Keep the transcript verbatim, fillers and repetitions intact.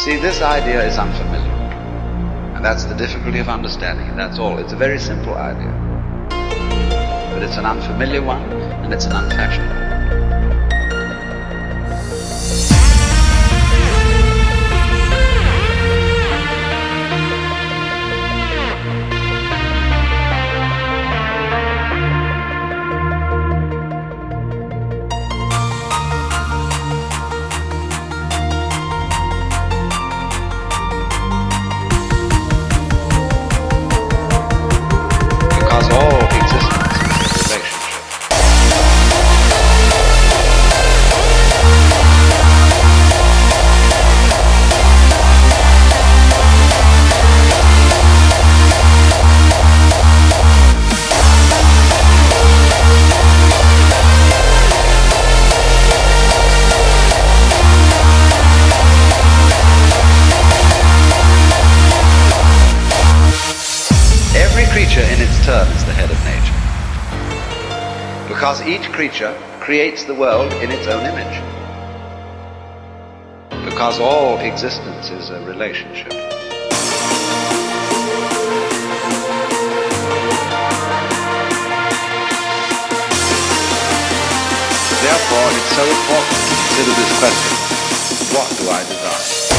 See, this idea is unfamiliar. And that's the difficulty of understanding it, that's all. It's a very simple idea. But it's an unfamiliar one, and it's an unfashioned one. Because all existence is a relationship. Every creature in its turn is the head of nature, because each creature creates the world in its own image, because all existence is a relationship. Therefore, it's so important to consider this question: what do I desire?